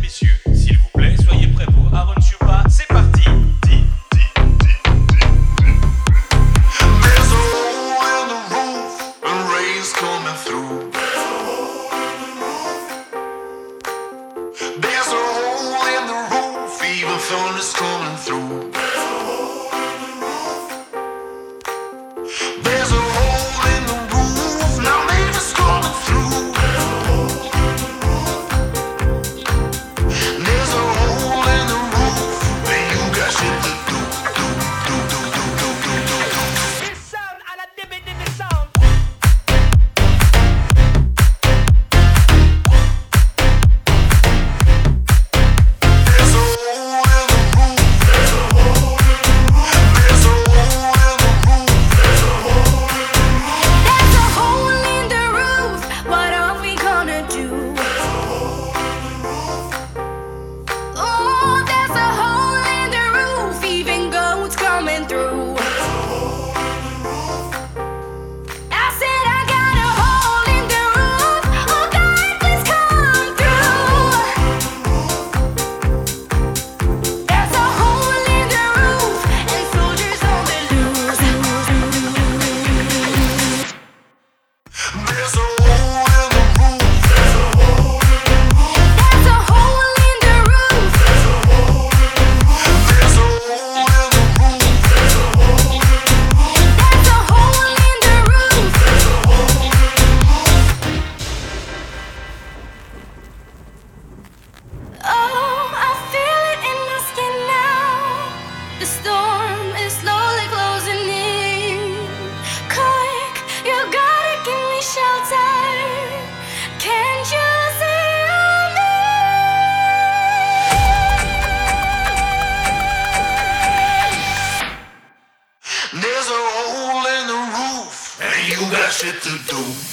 messieurs, s'il vous plaît, soyez prêts pour Aaron Chupa, c'est parti. There's a hole in the roof and rain's coming through. There's a hole in the roof, even thunder's coming through. There's a hole in the roof, now neighbors coming through. There's a hole in the roof, and you got shit to do. This sound and a dibby sound. There's a hole in the roof. There's a hole in the roof. There's a hole in the roof. There's a hole in the roof. What are we gonna do? Oh, there's a hole in the roof. Even goats coming through. I said I got a hole in the roof. Oh God, please come through. There's a hole in the roof and soldiers on the loose. There's a hole in the roof. There's a hole in the roof. There's a hole in the roof. There's a hole in the roof. There's a hole in the roof. There's a hole in the roof. There's a hole in the roof. Oh, I feel it in my skin now. The storm is slowly closing in. Quick, you gotta give me shelter. Can't you see me? There's a hole in the roof, and you got shit to do.